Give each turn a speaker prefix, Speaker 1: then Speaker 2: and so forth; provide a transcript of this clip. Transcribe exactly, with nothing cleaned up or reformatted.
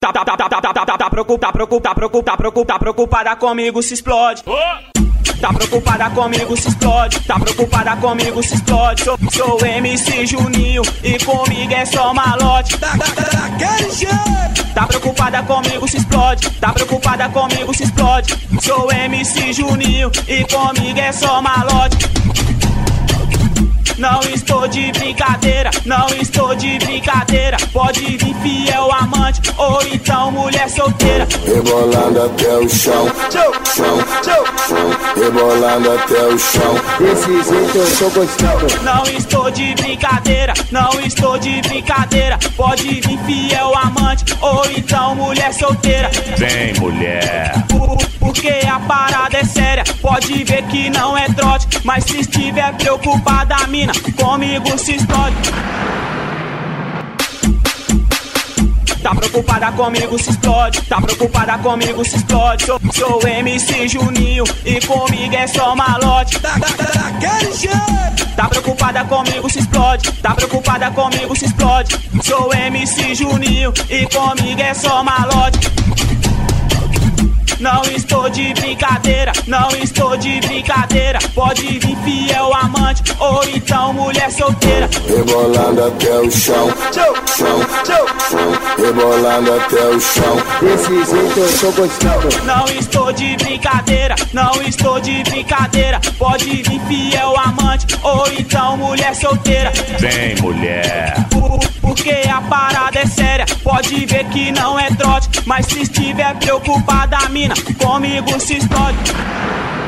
Speaker 1: tá, tá, tá, tá, tá, tá, tá, tá preocupada, preocupada, preocupada, preocupada, preocupada comigo se explode. Tá preocupada comigo se explode, tá preocupada comigo se explode. Sou, sou M C Juninho e comigo é só malote.
Speaker 2: Daquele jeito.
Speaker 1: Tá preocupada comigo se explode, tá preocupada comigo se explode. Sou M C Juninho e comigo é só malote. Não estou de brincadeira, não estou de brincadeira. Pode vir fiel amante ou então mulher solteira.
Speaker 3: Rebolando até o chão, chão, chão, rebolando até o chão.
Speaker 2: Desse jeito eu tô gostando.
Speaker 1: Não estou de brincadeira, não estou de brincadeira. Pode vir fiel amante ou então mulher solteira.
Speaker 4: Vem, mulher.
Speaker 1: Por, porque a parada é séria. Pode ver que não é trote, mas se estiver preocupada a mina, comigo se explode. Tá preocupada comigo se explode, tá preocupada comigo se explode. Sou, sou M C Juninho e comigo é só malote.
Speaker 2: Daquele jeito.
Speaker 1: Tá preocupada comigo se explode, tá preocupada comigo se explode. Sou M C Juninho e comigo é só malote. Não estou de brincadeira, não estou de brincadeira. Pode vir fiel amante ou então mulher solteira.
Speaker 3: Rebolando até o chão, chão, chão, rebolando até o chão.
Speaker 2: Desse jeito eu tô gostando.
Speaker 1: Não estou de brincadeira, não estou de brincadeira. Pode vir fiel amante ou então mulher solteira.
Speaker 4: Vem, mulher.
Speaker 1: Por, porque a parada é séria. Pode ver que não é trote, mas se estiver preocupada a mina, comigo se explode.